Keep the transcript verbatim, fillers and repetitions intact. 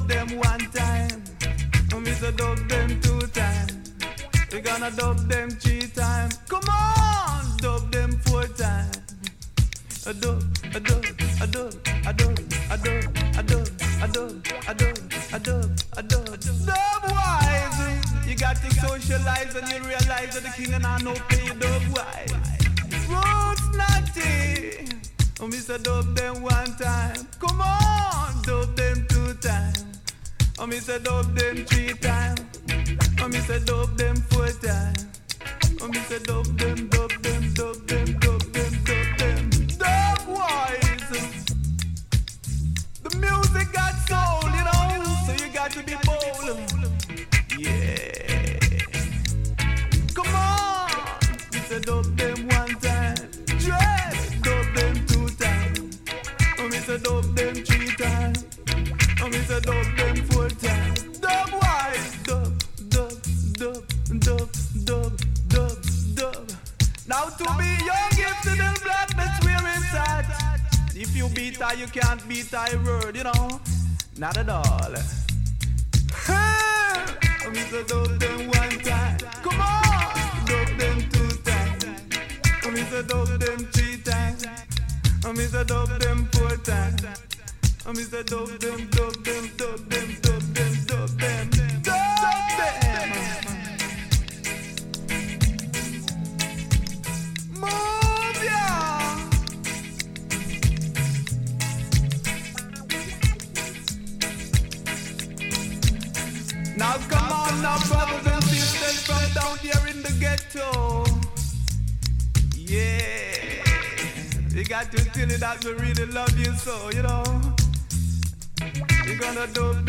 them one time. And we say dub them two times. We gonna dub them three times. Come on, dub them four times. A dub, a dub, a dub, a dub, a dub, a dub, a dub, a dub, a dub, a dub. Dub wise, you got to socialize and you realize that the king and I know play dub wise. Roots naughty, and we say dub them one time. Come on, dub them two times. And we say dub them three times. And we say dub them four times. And we say dub them, dub them, dub them, dub them, dub them. Dub wise. The music got soul, you know, so you got to be bold. Yeah. Come on. We say dub them one time. Dread. Dub them two times. And we say dub them three times. And we say dub them four times. Dub wise. Dub, dub, dub, dub, dub, dub, dub. Now to be young, gifted and black, that's where it's at. If you beat her, you can't beat her word, you know. Not at all. Hey! And we say dub them one time. Come on! Dub them two times. And we say dub them three times. And we say dub them four times. And we say dub them, dub them, dub them, dub them, dub them, dub them. Move ya. Now come on now, brothers and sisters from down here in the ghetto. Yeah, we got to tell you that we really love you so, you know. We're gonna do